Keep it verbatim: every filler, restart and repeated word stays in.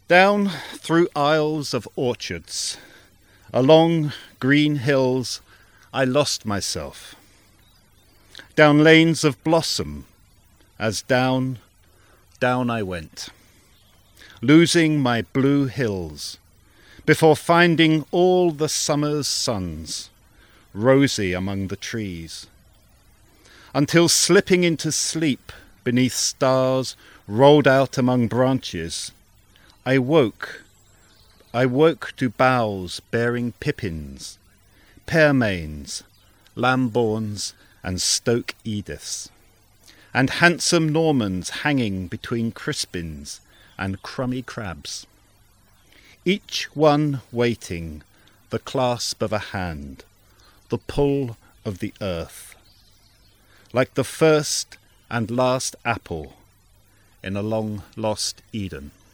Down through aisles of orchards, along green hills, I lost myself. Down lanes of blossom, as down, down I went, losing my blue hills, before finding all the summer's suns, rosy among the trees, until slipping into sleep beneath stars rolled out among branches, I woke, I woke to boughs bearing pippins, pearmains, lambourns and Stoke Ediths, and handsome Normans hanging between crispins and crummy crabs, each one waiting the clasp of a hand, the pull of the earth, like the first and last apple in a long-lost Eden.